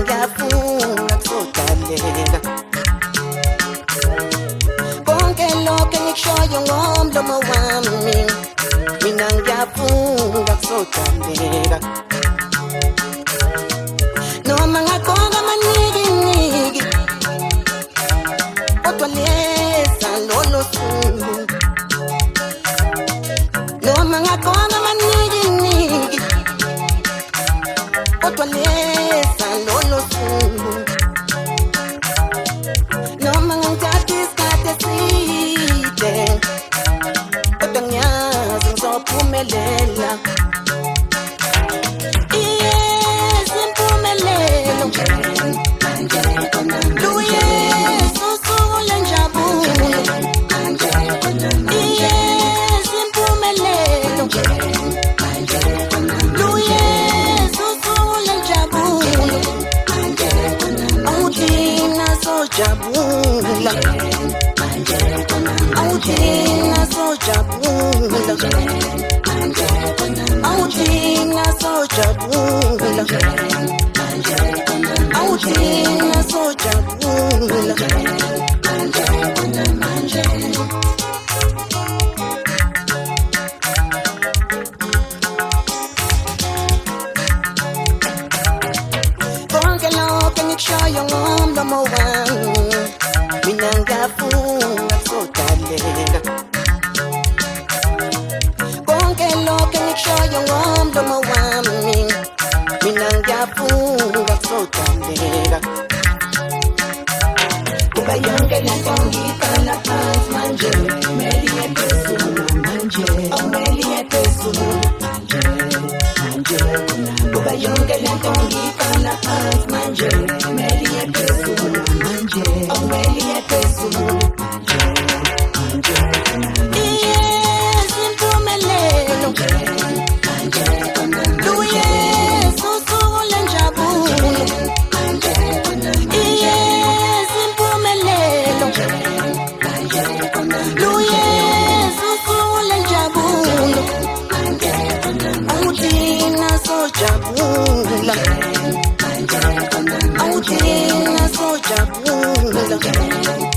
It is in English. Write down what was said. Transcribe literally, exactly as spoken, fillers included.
ngiyafuna kuzogaleka konke lokho engikushoyo ngomlomo wami mina ngiyafuna kuzogaleka noma ngaqonga amaningi kodwa lesa lolo suku noma ngaqonga amaningi kodwa lesa lolo suku noma ngithatha isikhathi eside kodwa ngiyazi ngizophumelela yes impumelelo luyesu usuku lenjabulo yes impumelelo luyesu usuku lenjabulo awuthina sojabula awuthina sojabula awuthina sojabula awuthina sojabula konke lokho engikushoyo ngomlomo wami mina ngiyafuna kuzogaleka konke lokho engikushoyo ngomlomo wami mina ngiyafuna kuzogaleka kuba yonke lento ngiyibhala phansi manje kumele iye phezulu manje kumele iye phezulu manje manje kuba yonke lento ngiyibhala phansi manje kumele iye phezulu manje kumele iye phezulu manje manje yes impumelelo luyesu usuku lenjabulo yes impumelelo luyesu usuku lenjabulo awuthina sojabula awuthina sojabula